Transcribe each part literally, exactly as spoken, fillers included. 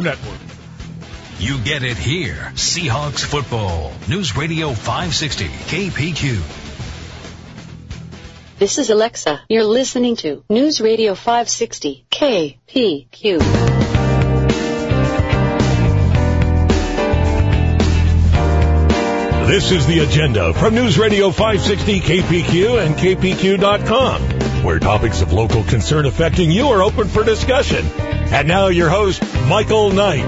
Network. You get it here. Seahawks football. News Radio five sixty K P Q. This is Alexa. You're listening to News Radio five sixty K P Q. This is The Agenda from News Radio five sixty K P Q and K P Q dot com, where topics of local concern affecting you are open for discussion. And now your host, Michael Knight.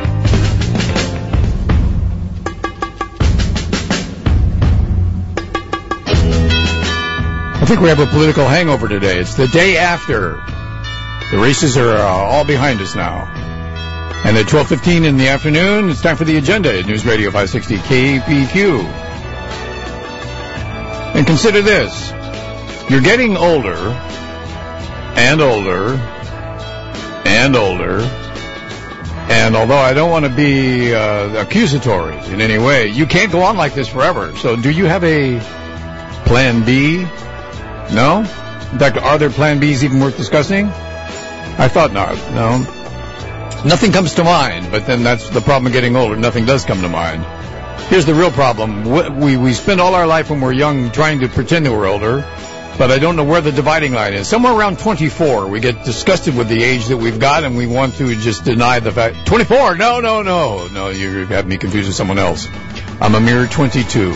I think we have a political hangover today. It's the day after. The races are uh, all behind us now. And at twelve fifteen in the afternoon, it's time for The Agenda at News Radio five sixty K P Q. And consider this. You're getting older and older and older. And although I don't want to be uh, accusatory in any way, you can't go on like this forever. So do you have a plan B? No? In fact, are there plan Bs even worth discussing? I thought not. No. Nothing comes to mind, but then that's the problem of getting older. Nothing does come to mind. Here's the real problem. We, we spend all our life when we're young trying to pretend that we're older, but I don't know where the dividing line is. Somewhere around twenty-four, we get disgusted with the age that we've got, and we want to just deny the fact. twenty-four? No, no, no. No, you have me confused with someone else. I'm a mere twenty-two.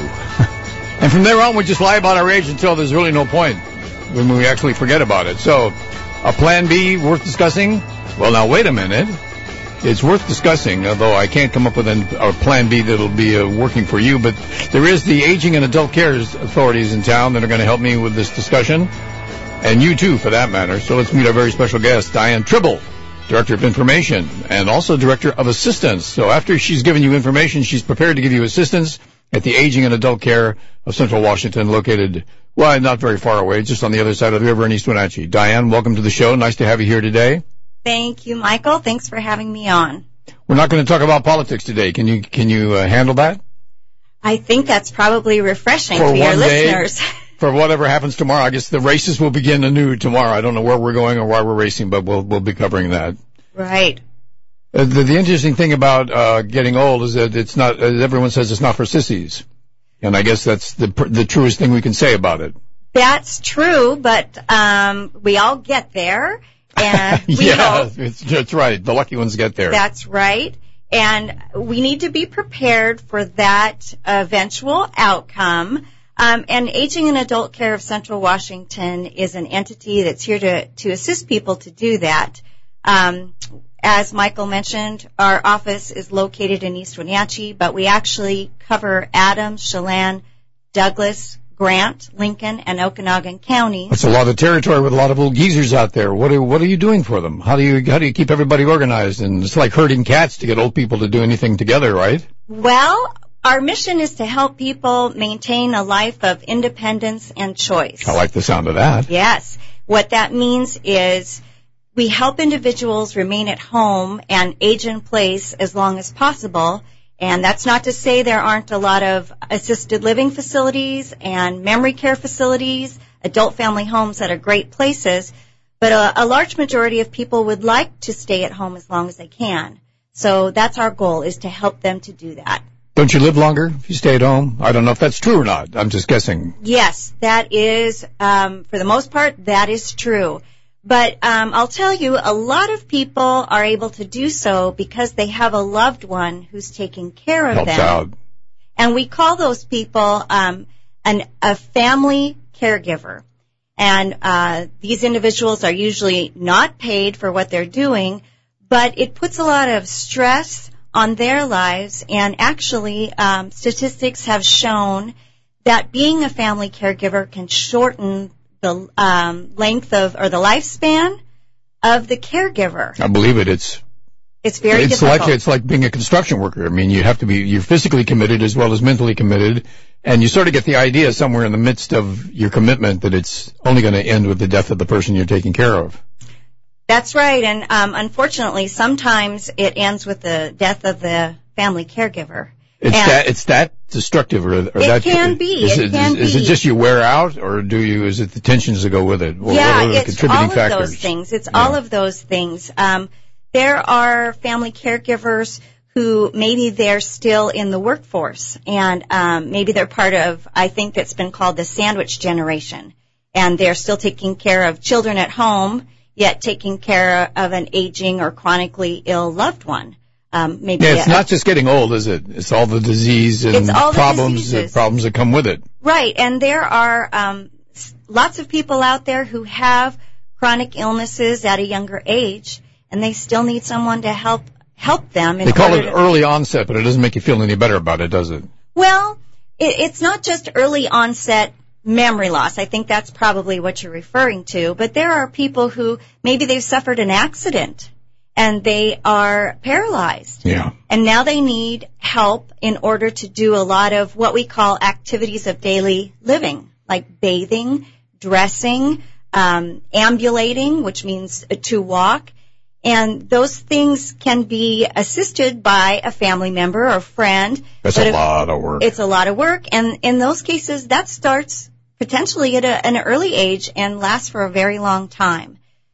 And from there on, we just lie about our age until there's really no point when we actually forget about it. So, a plan B worth discussing? Well, now, wait a minute. It's worth discussing, although I can't come up with an, a plan B that'll be uh, working for you. But there is the Aging and Adult Care authorities in town that are going to help me with this discussion. And you, too, for that matter. So let's meet our very special guest, Diane Tribble, Director of Information, and also Director of Assistance. So after she's given you information, she's prepared to give you assistance at the Aging and Adult Care of Central Washington, located, well, not very far away, just on the other side of the river in East Wenatchee. Diane, welcome to the show. Nice to have you here today. Thank you, Michael. Thanks for having me on. We're not going to talk about politics today. Can you can you uh, handle that? I think that's probably refreshing for to your day, listeners. For whatever happens tomorrow. I guess the races will begin anew tomorrow. I don't know where we're going or why we're racing, but we'll we'll be covering that. Right. Uh, the, the interesting thing about uh, getting old is that it's not. Uh, everyone says it's not for sissies, and I guess that's the the truest thing we can say about it. That's true, but um, we all get there. And we yeah, hope, it's, that's right. The lucky ones get there. That's right. And we need to be prepared for that eventual outcome. Um, and Aging and Adult Care of Central Washington is an entity that's here to, to assist people to do that. Um, as Michael mentioned, our office is located in East Wenatchee, but we actually cover Adams, Chelan, Douglas, Grant, Lincoln, and Okanagan counties. That's a lot of territory with a lot of little geezers out there. What are, what are you doing for them? How do you how do you keep everybody organized? And it's like herding cats to get old people to do anything together, right? Well, our mission is to help people maintain a life of independence and choice. I like the sound of that. Yes. What that means is we help individuals remain at home and age in place as long as possible. And that's not to say there aren't a lot of assisted living facilities and memory care facilities, adult family homes that are great places, but a, a large majority of people would like to stay at home as long as they can. So that's our goal, is to help them to do that. Don't you live longer if you stay at home? I don't know if that's true or not. I'm just guessing. Yes, that is, um, for the most part, that is true. But um, I'll tell you, a lot of people are able to do so because they have a loved one who's taking care of Helps them. Out. And we call those people um, an, a family caregiver. And uh, these individuals are usually not paid for what they're doing, but it puts a lot of stress on their lives. And actually, um, statistics have shown that being a family caregiver can shorten the um, length of, or the lifespan of the caregiver. I believe it. It's it's very it's difficult. like it's like being a construction worker. I mean, you have to be you're physically committed as well as mentally committed, and you sort of get the idea somewhere in the midst of your commitment that it's only going to end with the death of the person you're taking care of. That's right, and um, unfortunately, sometimes it ends with the death of the family caregiver. It's and that it's that destructive, or, or it that can be. Is it, it, can is, be. Is it just you wear out, or do you? Is it the tensions that go with it? Or yeah, what are the it's contributing all of factors? those things. It's yeah. all of those things. Um, there are family caregivers who maybe they're still in the workforce, and um, maybe they're part of, I think that's been called the sandwich generation, and they're still taking care of children at home, yet taking care of an aging or chronically ill loved one. Um, maybe yeah, it's a, not just getting old, is it? It's all the disease and all the problems, the problems that come with it. Right, and there are um, lots of people out there who have chronic illnesses at a younger age, and they still need someone to help help them. In they call it to, early onset, but it doesn't make you feel any better about it, does it? Well, it, it's not just early onset memory loss. I think that's probably what you're referring to. But there are people who maybe they've suffered an accident and they are paralyzed. Yeah. And now they need help in order to do a lot of what we call activities of daily living, like bathing, dressing, um, ambulating, which means to walk. And those things can be assisted by a family member or friend. That's a lot of work. It's a lot of work. And in those cases, that starts potentially at a, an early age and lasts for a very long time.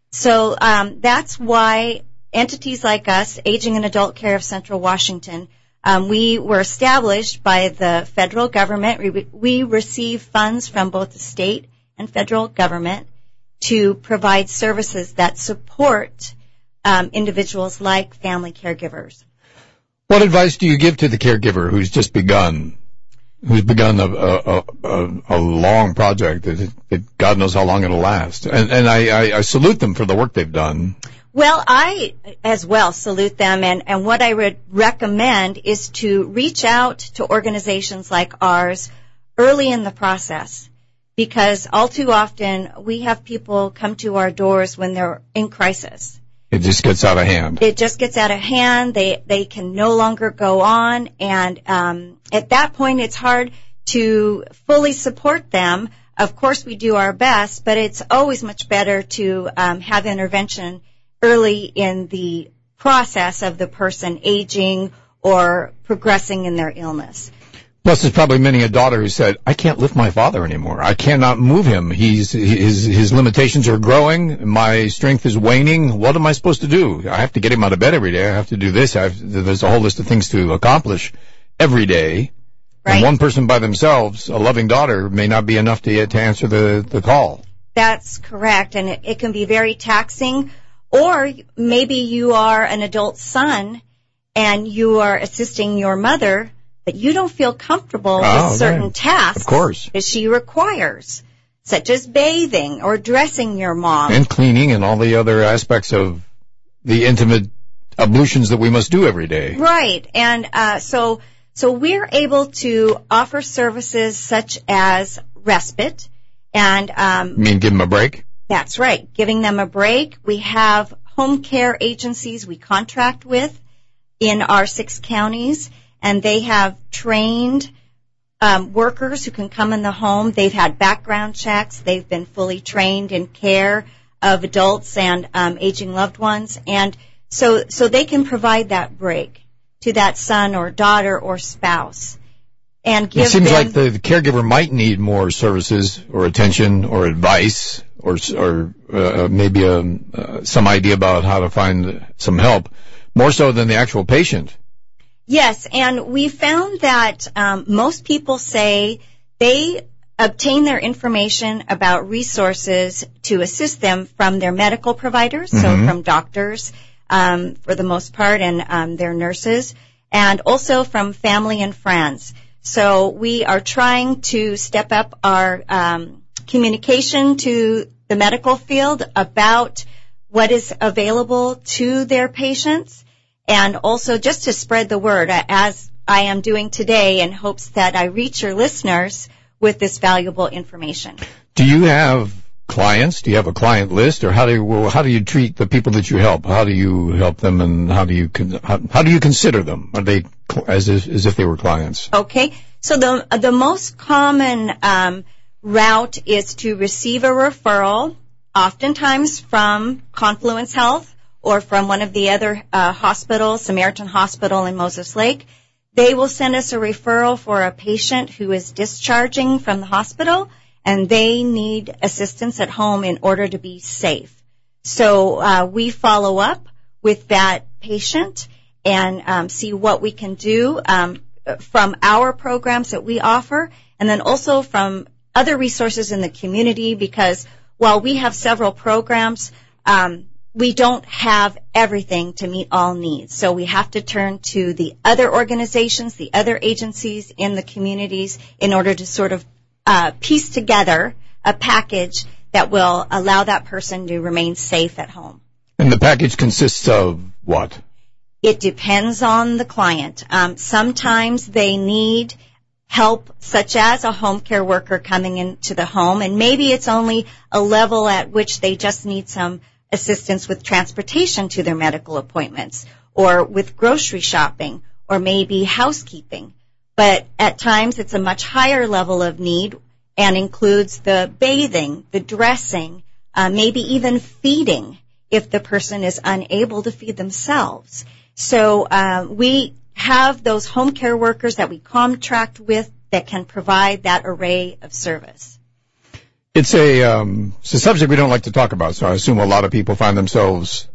So um, that's why entities like us, Aging and Adult Care of Central Washington, um, we were established by the federal government. We, we receive funds from both the state and federal government to provide services that support Um, individuals like family caregivers. What advice do you give to the caregiver who's just begun, who's begun a, a, a, a long project that, that God knows how long it'll last? And, and I, I, I salute them for the work they've done. Well, I as well salute them, and, and what I would recommend is to reach out to organizations like ours early in the process, because all too often we have people come to our doors when they're in crisis. It just gets out of hand. It just gets out of hand. They they can no longer go on, and um, at that point, it's hard to fully support them. Of course, we do our best, but it's always much better to um, have intervention early in the process of the person aging or progressing in their illness. Plus, there's probably many a daughter who said, I can't lift my father anymore. I cannot move him. He's, his, his limitations are growing. My strength is waning. What am I supposed to do? I have to get him out of bed every day. I have to do this. I have to, there's a whole list of things to accomplish every day. Right. And one person by themselves, a loving daughter, may not be enough to, to answer the, the call. That's correct. And it, it can be very taxing. Or maybe you are an adult son and you are assisting your mother, but you don't feel comfortable oh, with certain right. tasks of course. that she requires, such as bathing or dressing your mom. And cleaning and all the other aspects of the intimate ablutions that we must do every day. Right. And uh, so so we're able to offer services such as respite. And um, You mean give them a break? That's right, giving them a break. We have home care agencies we contract with in our six counties, and they have trained um, workers who can come in the home. They've had background checks. They've been fully trained in care of adults and um, aging loved ones. And so so they can provide that break to that son or daughter or spouse. And give it seems them, like the, the caregiver might need more services or attention or advice or, or uh, maybe a, uh, some idea about how to find some help, more so than the actual patient. Yes, and we found that um, most people say they obtain their information about resources to assist them from their medical providers, mm-hmm. so from doctors um, for the most part, and um, their nurses, and also from family and friends. So we are trying to step up our um, communication to the medical field about what is available to their patients, and also just to spread the word, as I am doing today, in hopes that I reach your listeners with this valuable information. Do you have clients? Do you have a client list, or how do you, how do you treat the people that you help? How do you help them, and how do you how, how do you consider them? Are they as if, as if they were clients? Okay, so the the most common um, route is to receive a referral, oftentimes from Confluence Health or from one of the other uh, hospitals, Samaritan Hospital in Moses Lake. They will send us a referral for a patient who is discharging from the hospital, and they need assistance at home in order to be safe. So uh, we follow up with that patient and um, see what we can do um, from our programs that we offer, and then also from other resources in the community, because while we have several programs, um, we don't have everything to meet all needs. So we have to turn to the other organizations, the other agencies in the communities in order to sort of uh, piece together a package that will allow that person to remain safe at home. And the package consists of what? It depends on the client. Um, sometimes they need help, such as a home care worker coming into the home, and maybe it's only a level at which they just need some assistance with transportation to their medical appointments, or with grocery shopping, or maybe housekeeping. But at times it's a much higher level of need and includes the bathing, the dressing, uh, maybe even feeding if the person is unable to feed themselves. So uh, we have those home care workers that we contract with that can provide that array of service. It's a, um, it's a subject we don't like to talk about, so I assume a lot of people find themselves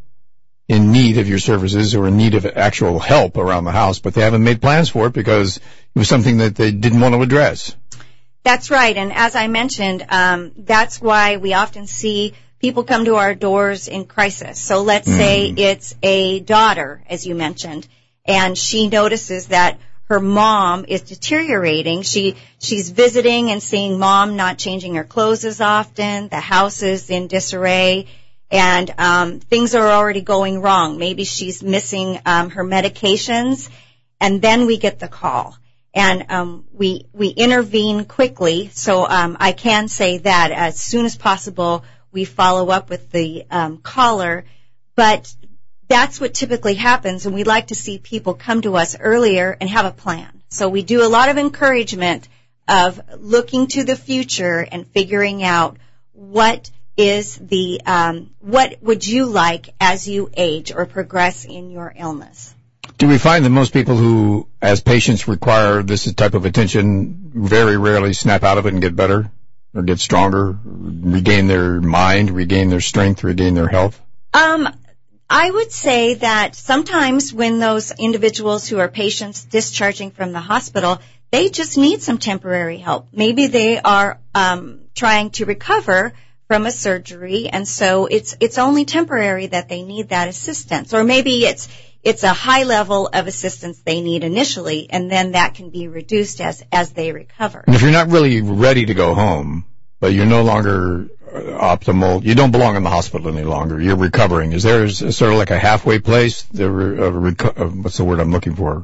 in need of your services or in need of actual help around the house, but they haven't made plans for it because it was something that they didn't want to address. That's right, and as I mentioned, um, that's why we often see people come to our doors in crisis. So let's mm. say it's a daughter, as you mentioned, and she notices that her mom is deteriorating. She she's visiting and seeing mom not changing her clothes as often. The house is in disarray, and um, things are already going wrong. Maybe she's missing um, her medications, and then we get the call, and um, we we intervene quickly. So um, I can say that as soon as possible we follow up with the um, caller, but that's what typically happens, and we like to see people come to us earlier and have a plan. So we do a lot of encouragement of looking to the future and figuring out what is the, um, what would you like as you age or progress in your illness. Do we find that most people who, as patients, require this type of attention very rarely snap out of it and get better or get stronger, regain their mind, regain their strength, regain their health? Um, I would say that sometimes when those individuals who are patients discharging from the hospital, they just need some temporary help. Maybe they are um, trying to recover from a surgery, and so it's it's only temporary that they need that assistance. Or maybe it's it's a high level of assistance they need initially, and then that can be reduced as as they recover. And if you're not really ready to go home, but you're no longer optimal, you don't belong in the hospital any longer, you're recovering, is there a, sort of like a halfway place? There, uh, reco- uh, what's the word I'm looking for?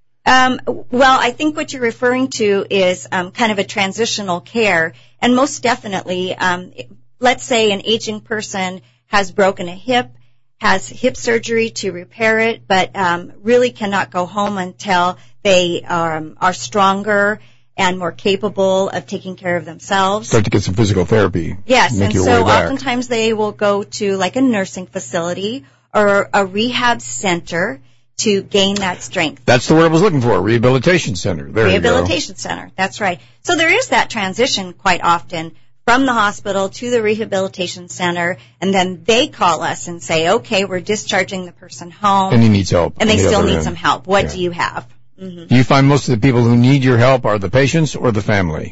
Um, well, I think what you're referring to is um, kind of a transitional care, and most definitely, um, let's say an aging person has broken a hip, has hip surgery to repair it, but um, really cannot go home until they um, are stronger and more capable of taking care of themselves. Start to get some physical therapy. Yes, Make and your so way back. oftentimes they will go to like a nursing facility or a rehab center to gain that strength. That's the word I was looking for, rehabilitation center. There Rehabilitation you go. center, that's right. So there is that transition quite often from the hospital to the rehabilitation center, and then they call us and say, okay, we're discharging the person home. And he needs help. And they the still need end. some help. What yeah. do you have? Mm-hmm. Do you find most of the people who need your help are the patients or the family?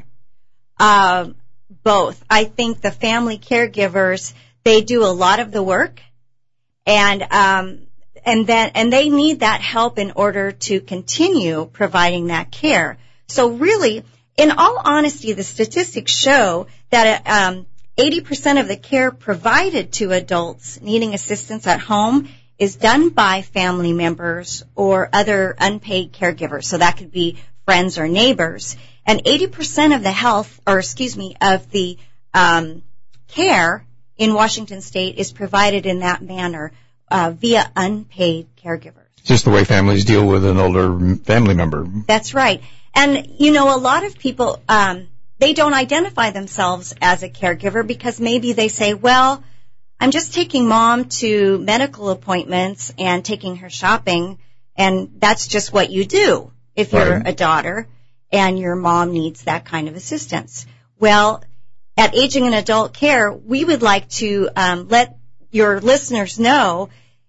Uh, both. I think the family caregivers, they do a lot of the work, and um, and then and they need that help in order to continue providing that care. So really, in all honesty, the statistics show that um, eighty percent of the care provided to adults needing assistance at home is done by family members or other unpaid caregivers. So that could be friends or neighbors. And eighty percent of the health, or excuse me, of the um, care in Washington State is provided in that manner uh, via unpaid caregivers. Just the way families deal with an older family member. That's right. And, you know, a lot of people, um, they don't identify themselves as a caregiver because maybe they say, well, I'm just taking mom to medical appointments and taking her shopping, and that's just what you do if you're right. a daughter and your mom needs that kind of assistance. Well, at Aging and Adult Care, we would like to um, let your listeners know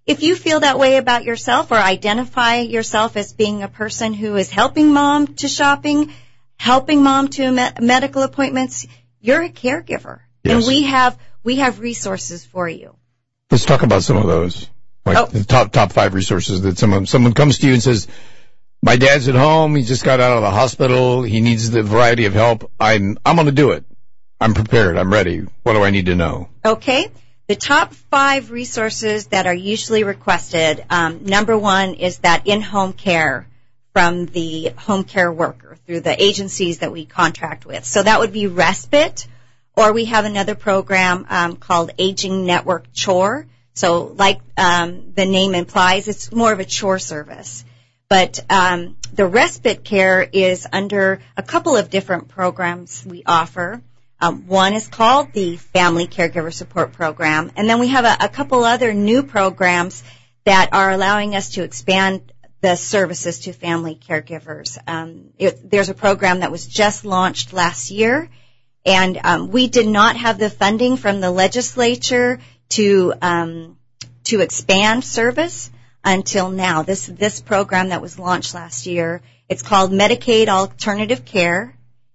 if you feel that way about yourself or identify yourself as being a person who is helping mom to shopping, helping mom to me- medical appointments, you're a caregiver. Yes. And we have we have resources for you. Let's talk about some of those, like Oh. the top top five resources that someone someone comes to you and says, "My dad's at home. He just got out of the hospital. He needs the variety of help. I'm I'm going to do it. I'm prepared. I'm ready. What do I need to know?" Okay. The top five resources that are usually requested, um, number one is that in-home care from the home care worker through the agencies that we contract with. So that would be respite, or we have another program um, called Aging Network Chore. So like um, the name implies, it's more of a chore service. But um, the respite care is under a couple of different programs we offer. Um, one is called the Family Caregiver Support Program, and then we have a, a couple other new programs that are allowing us to expand the services to family caregivers. Um, it, there's a program that was just launched last year, and um, we did not have the funding from the legislature to um, to expand service until now. This this program that was launched last year, it's called Medicaid Alternative Care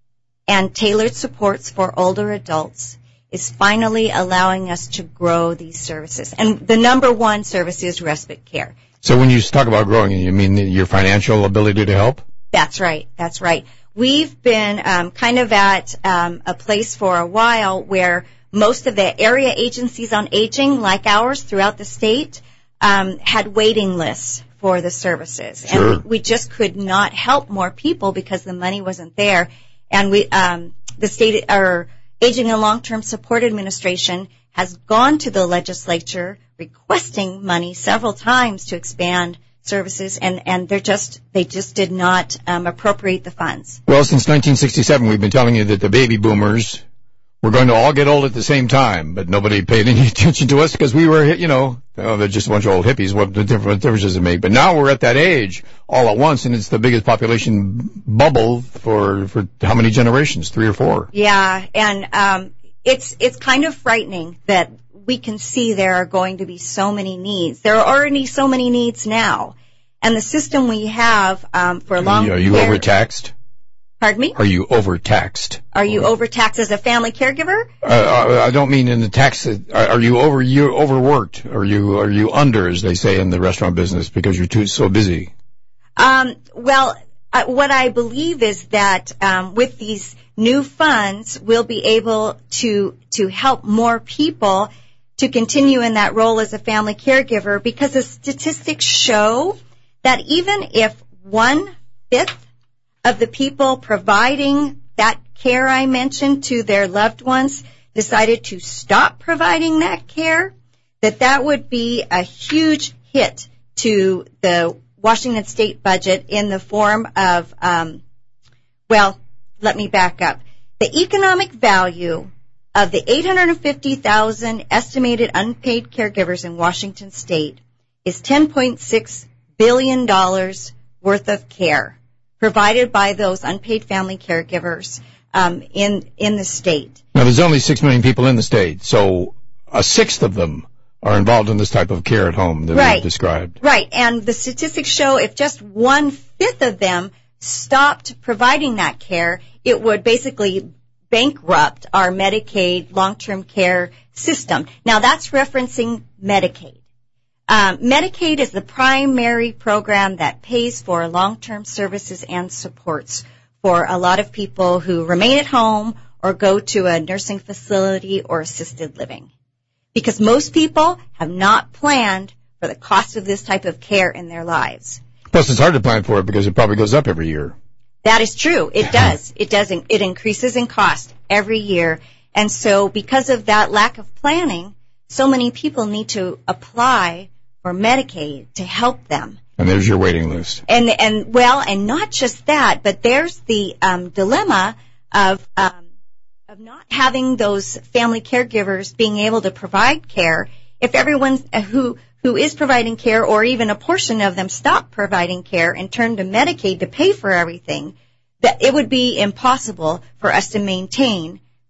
and Tailored Supports for Older Adults, is finally allowing us to grow these services. And the number one service is respite care. So when you talk about growing, you mean your financial ability to help? That's right. That's right. We've been um, kind of at um, a place for a while where most of the area agencies on aging, like ours throughout the state, um, had waiting lists for the services. Sure. And we, we just could not help more people because the money wasn't there. And we, um, the state, or Aging and Long-Term Support Administration has gone to the legislature requesting money several times to expand services, and, and they're just, they just did not um, appropriate the funds. Well, since nineteen sixty-seven, we've been telling you that the baby boomers were going to all get old at the same time, but nobody paid any attention to us because we were, you know, oh, they're just a bunch of old hippies. What difference does it make? But now we're at that age all at once, and it's the biggest population bubble for for how many generations? Three or four? Yeah, and um, it's it's kind of frightening that we can see there are going to be so many needs. There are already so many needs now, and the system we have um, for long Are you care, overtaxed? Pardon me? Are you overtaxed? Are you overtaxed as a family caregiver? Uh, I don't mean in the tax. Are, are you over? You overworked? Are you are you under, as they say in the restaurant business, because you're too so busy? Um, well, uh, what I believe is that um, with these new funds, we'll be able to to help more people to continue in that role as a family caregiver, because the statistics show that even if one fifth of the people providing that care I mentioned to their loved ones decided to stop providing that care, that that would be a huge hit to the Washington state budget in the form of, um, well, let me back up. The economic value of the eight hundred fifty thousand estimated unpaid caregivers in Washington state is ten point six billion dollars worth of care provided by those unpaid family caregivers um, in in the state. Now, there's only six million people in the state, so a sixth of them are involved in this type of care at home that Right. we've described. Right, and the statistics show if just one-fifth of them stopped providing that care, it would basically bankrupt our Medicaid long-term care system. Now, that's referencing Medicaid. Um, Medicaid is the primary program that pays for long-term services and supports for a lot of people who remain at home or go to a nursing facility or assisted living. Because most people have not planned for the cost of this type of care in their lives. Plus, it's hard to plan for it because it probably goes up every year. That is true. It does. It does. It increases in cost every year. And so because of that lack of planning, so many people need to apply for Medicaid to help them. And there's your waiting list. And, and well, and not just that, but there's the um, dilemma of um, of not having those family caregivers being able to provide care. If everyone who who is providing care, or even a portion of them, stop providing care and turn to Medicaid to pay for everything, that it would be impossible for us to maintain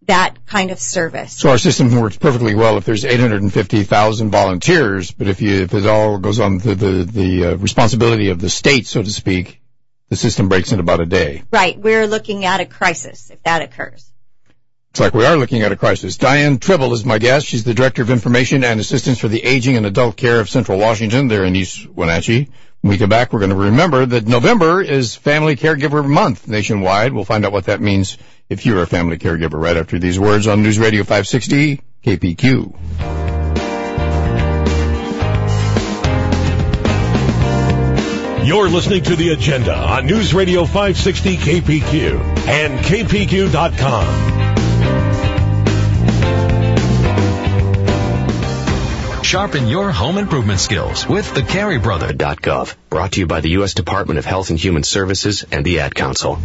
that kind of service. So our system works perfectly well if there's eight hundred fifty thousand volunteers, but if you if it all goes on to the the uh, responsibility of the state, so to speak, the system breaks in about a day. Right. We're looking at a crisis if that occurs. It's like we are looking at a crisis. Diane Tribble is my guest. She's the Director of Information and Assistance for the Aging and Adult Care of Central Washington. They're in East Wenatchee. When we come back, we're going to remember that November is Family Caregiver Month nationwide. We'll find out what that means if you're a family caregiver right after these words on News Radio five sixty K P Q. You're listening to The Agenda on News Radio five sixty K P Q and K P Q dot com. Sharpen your home improvement skills with the Carey Brothers. .gov, brought to you by the U S Department of Health and Human Services and the Ad Council.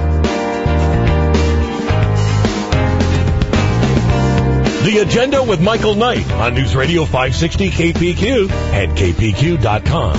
The Agenda with Michael Knight on News Radio five sixty K P Q and K P Q dot com.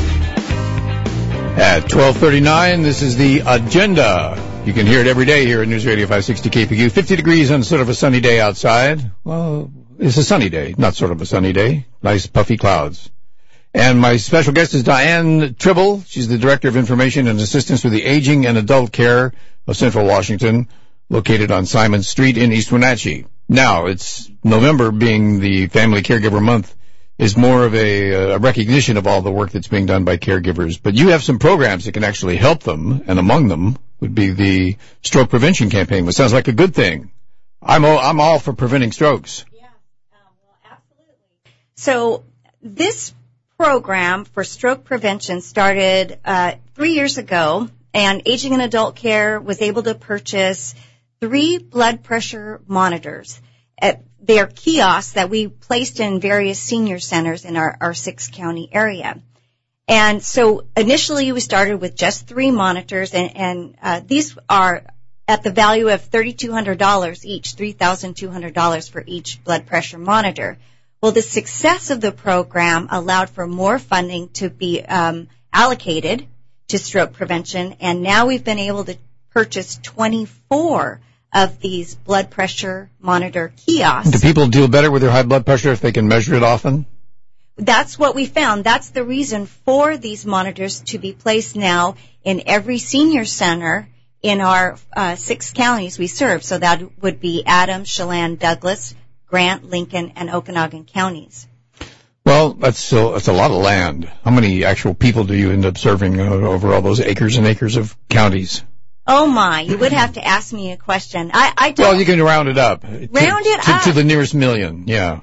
At twelve thirty-nine, this is The Agenda. You can hear it every day here at News Radio five sixty K P Q. fifty degrees on sort of a sunny day outside. Well, it's a sunny day, not sort of a sunny day. Nice puffy clouds. And my special guest is Diane Tribble. She's the Director of Information and Assistance for the Aging and Adult Care of Central Washington, located on Simon Street in East Wenatchee. Now, it's November, being the Family Caregiver Month, is more of a, a recognition of all the work that's being done by caregivers. But you have some programs that can actually help them, and among them would be the stroke prevention campaign, which sounds like a good thing. I'm all, I'm all for preventing strokes. Yeah, um, well, absolutely. So this program for stroke prevention started uh, three years ago, and Aging and Adult Care was able to purchase three blood pressure monitors. At They are kiosks that we placed in various senior centers in our, our six-county area. And so initially we started with just three monitors, and, and uh, these are at the value of three thousand two hundred dollars each, three thousand two hundred dollars for each blood pressure monitor. Well, the success of the program allowed for more funding to be um, allocated to stroke prevention, and now we've been able to purchase twenty-four of these blood pressure monitor kiosks. Do people deal better with their high blood pressure if they can measure it often? That's what we found. That's the reason for these monitors to be placed now in every senior center in our uh, six counties we serve. So that would be Adams, Chelan, Douglas, Grant, Lincoln, and Okanagan counties. Well, that's still, that's a lot of land. How many actual people do you end up serving uh, over all those acres and acres of counties? Oh my, you would have to ask me a question. I, I don't. Well, you can round it up. Round to, it to, up. To the nearest million, yeah.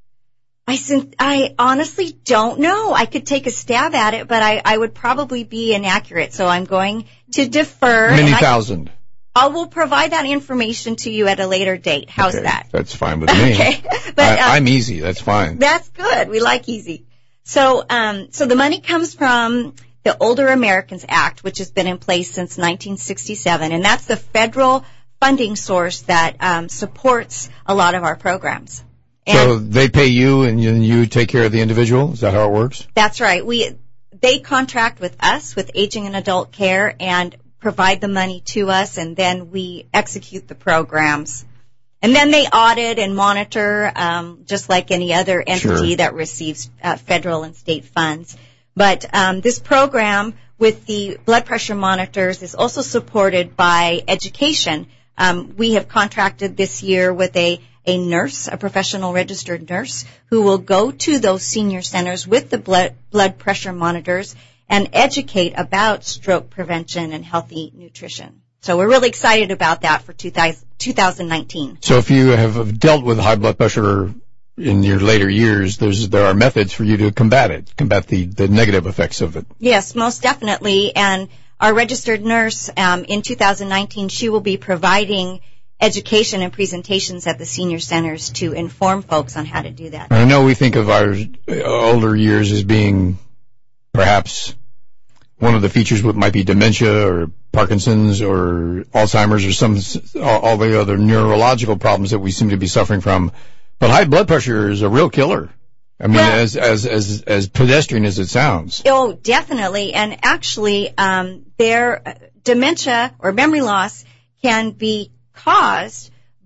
I, I honestly don't know. I could take a stab at it, but I, I would probably be inaccurate, so I'm going to defer. Many I, thousand. I will provide that information to you at a later date. How's okay, that? That's fine with me. Okay. But, I, uh, I'm easy. That's fine. That's good. We like easy. So, um, so the money comes from the Older Americans Act, which has been in place since nineteen sixty-seven, and that's the federal funding source that um, supports a lot of our programs. And so they pay you, and you, and you take care of the individual? Is that how it works? That's right. We they contract with us, with Aging and Adult Care, and provide the money to us, and then we execute the programs. And then they audit and monitor, um, just like any other entity Sure. that receives uh, federal and state funds. But um, this program with the blood pressure monitors is also supported by education. Um, we have contracted this year with a, a nurse, a professional registered nurse, who will go to those senior centers with the blood, blood pressure monitors and educate about stroke prevention and healthy nutrition. So we're really excited about that for two thousand nineteen. So if you have dealt with high blood pressure in your later years, there's there are methods for you to combat it, combat the, the negative effects of it. Yes, most definitely. And our registered nurse, um, in two thousand nineteen, she will be providing education and presentations at the senior centers to inform folks on how to do that. I know we think of our older years as being perhaps one of the features might be dementia or Parkinson's or Alzheimer's or some all the other neurological problems that we seem to be suffering from. But high blood pressure is a real killer. I mean, well, as as as as pedestrian as it sounds. Oh, definitely. And actually, um, their dementia or memory loss can be caused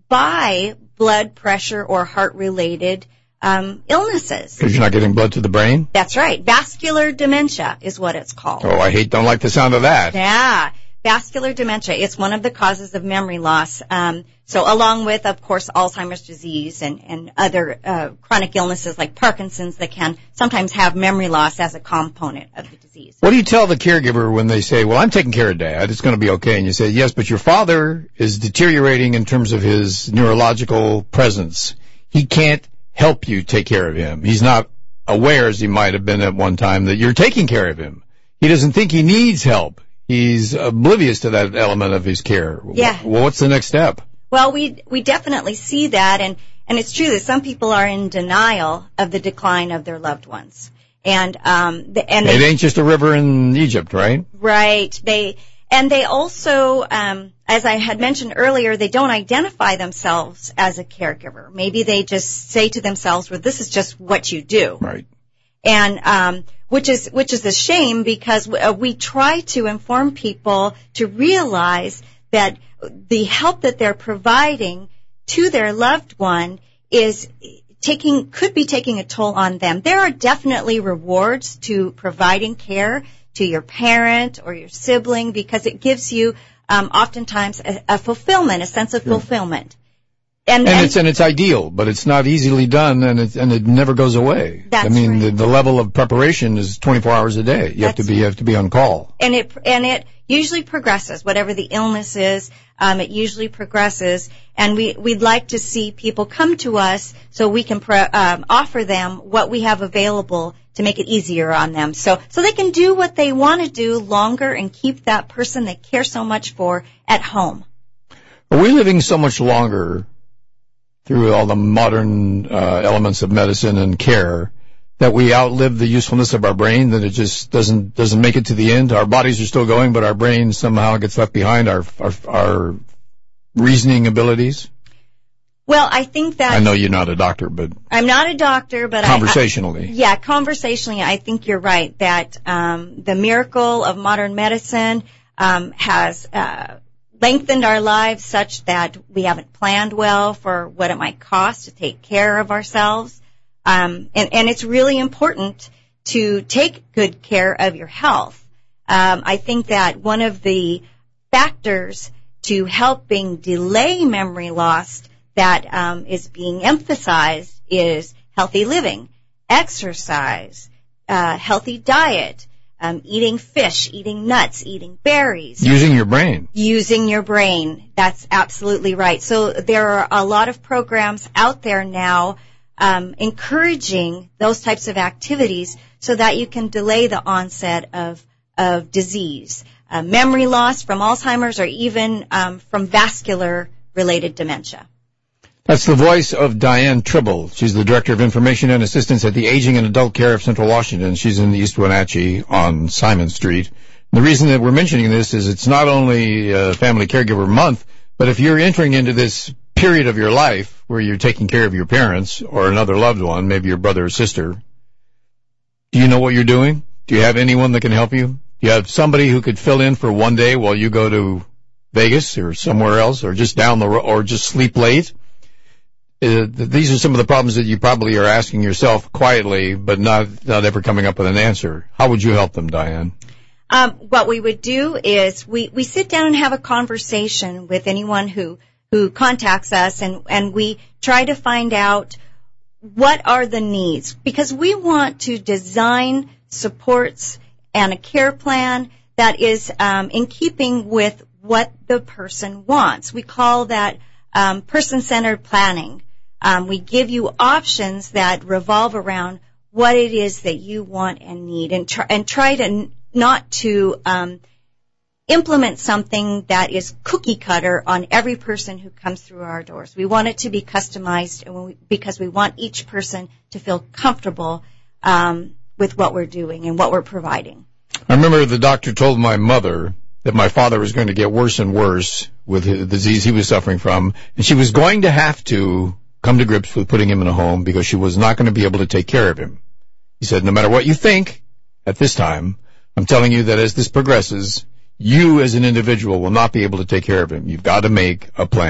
by blood pressure or heart-related um, illnesses. Because you're not getting blood to the brain? That's right. Vascular dementia is what it's called. Oh, I hate, don't like the sound of that. Yeah. Vascular dementia. It's one of the causes of memory loss. Um, so along with, of course, Alzheimer's disease and, and other uh, chronic illnesses like Parkinson's that can sometimes have memory loss as a component of the disease. What do you tell the caregiver when they say, well, I'm taking care of Dad, it's going to be okay? And you say, yes, but your father is deteriorating in terms of his neurological presence. He can't help you take care of him. He's not aware, as he might have been at one time, that you're taking care of him. He doesn't think he needs help. He's oblivious to that element of his care. Yeah. Well, what's the next step? Well, we we definitely see that, and, and it's true that some people are in denial of the decline of their loved ones. And um the, and they, it ain't just a river in Egypt, right? Right. They and they also, um, as I had mentioned earlier, they don't identify themselves as a caregiver. Maybe they just say to themselves, "Well, this is just what you do." Right. And um, which is which is a shame because we, uh, we try to inform people to realize that the help that they're providing to their loved one is taking could be taking a toll on them. There are definitely rewards to providing care to your parent or your sibling because it gives you um, oftentimes a, a fulfillment, a sense of Sure. fulfillment. And, And, and it's and it's ideal, but it's not easily done, and it and it never goes away. That's I mean, right. the, the level of preparation is twenty-four hours a day. You have to That's be you have to be on call. and it and it usually progresses. Whatever the illness is, um, it usually progresses. And we we'd like to see people come to us so we can pro, um, offer them what we have available to make it easier on them, so so they can do what they want to do longer and keep that person they care so much for at home. Are we living so much longer through all the modern uh, elements of medicine and care that we outlive the usefulness of our brain, that it just doesn't doesn't make it to the end? Our bodies are still going, but our brain somehow gets left behind, our our, our reasoning abilities? Well, I think that I know you're not a doctor, but I'm not a doctor, but conversationally. I, I, yeah, conversationally, I think you're right that um, the miracle of modern medicine um, has uh, lengthened our lives such that we haven't planned well for what it might cost to take care of ourselves. Um, and, and it's really important to take good care of your health. Um, I think that one of the factors to helping delay memory loss that um, is being emphasized is healthy living, exercise, uh, healthy diet, um, eating fish, eating nuts, eating berries. Using your brain. Using your brain. That's absolutely right. So there are a lot of programs out there now um, encouraging those types of activities so that you can delay the onset of, of disease, uh, memory loss from Alzheimer's or even um, from vascular-related dementia. That's the voice of Diane Tribble. She's the Director of Information and Assistance at the Aging and Adult Care of Central Washington. She's in East Wenatchee on Simon Street. And the reason that we're mentioning this is it's not only uh, Family Caregiver Month, but if you're entering into this period of your life where you're taking care of your parents or another loved one, maybe your brother or sister, do you know what you're doing? Do you have anyone that can help you? Do you have somebody who could fill in for one day while you go to Vegas or somewhere else or just down the road or just sleep late? Uh, these are some of the problems that you probably are asking yourself quietly, but not not ever coming up with an answer. How would you help them, Diane? Um, what we would do is we, we sit down and have a conversation with anyone who, who contacts us, and, and we try to find out what are the needs, because we want to design supports and a care plan that is um, in keeping with what the person wants. We call that um, person-centered planning. Um, we give you options that revolve around what it is that you want and need, and try, and try to n- not to um, implement something that is cookie cutter on every person who comes through our doors. We want it to be customized, and we, because we want each person to feel comfortable um, with what we're doing and what we're providing. I remember the doctor told my mother that my father was going to get worse and worse with the disease he was suffering from, and she was going to have to come to grips with putting him in a home because she was not going to be able to take care of him. He said, no matter what you think at this time, I'm telling you that as this progresses, you as an individual will not be able to take care of him. You've got to make a plan.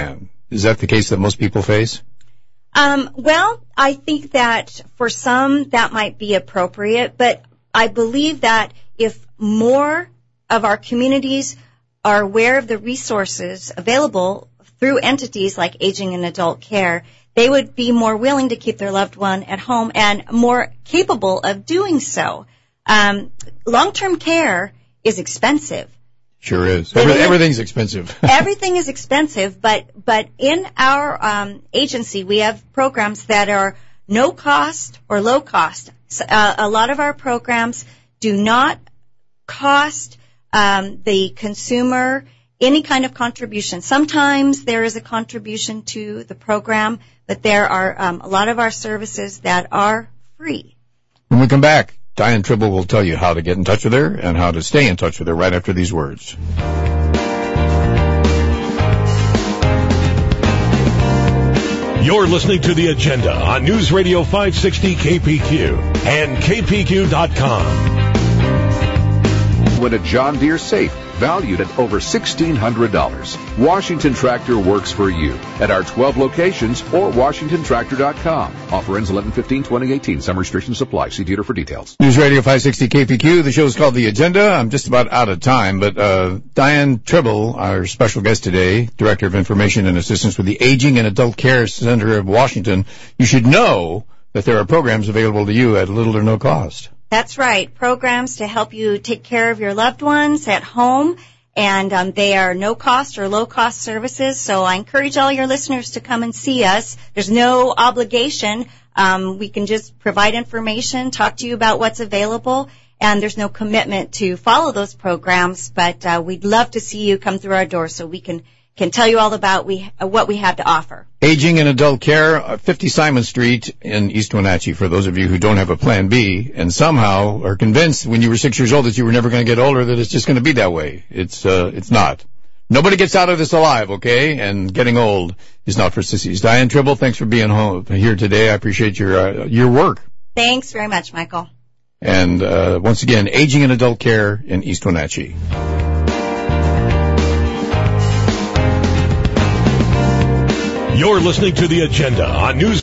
Is that the case that most people face? Um, well, I think that for some that might be appropriate, but I believe that if more of our communities are aware of the resources available through entities like Aging and Adult Care, they would be more willing to keep their loved one at home and more capable of doing so. Um, long-term care is expensive. Sure is. Every, everything's expensive. Everything is expensive, but but in our um, agency, we have programs that are no cost or low cost. So, uh, a lot of our programs do not cost um, the consumer any kind of contribution. Sometimes there is a contribution to the program, but there are um, a lot of our services that are free. When we come back, Diane Tribble will tell you how to get in touch with her and how to stay in touch with her right after these words. You're listening to The Agenda on News Radio five sixty K P Q and K P Q dot com. Win a John Deere safe valued at over sixteen hundred dollars. Washington Tractor works for you at our twelve locations or washington tractor dot com. Offer ends eleven fifteen twenty eighteen. Some restrictions apply. See dealer for details. News Radio five sixty K P Q. The show is called The Agenda. I'm just about out of time, but uh Diane Tribble, our special guest today, Director of Information and Assistance with the Aging and Adult Care Center of Washington, you should know that there are programs available to you at little or no cost. That's right. Programs to help you take care of your loved ones at home, and um, they are no-cost or low-cost services. So I encourage all your listeners to come and see us. There's no obligation. Um, we can just provide information, talk to you about what's available, and there's no commitment to follow those programs. But uh, we'd love to see you come through our door so we can can tell you all about we uh, what we have to offer. Aging and Adult Care, fifty Simon Street in East Wenatchee, for those of you who don't have a plan B and somehow are convinced when you were six years old that you were never going to get older that it's just going to be that way. It's uh, it's not. Nobody gets out of this alive, okay? And getting old is not for sissies. Diane Tribble, thanks for being home here today. I appreciate your uh, your work. Thanks very much, Michael. And uh, once again, Aging and Adult Care in East Wenatchee. You're listening to The Agenda on News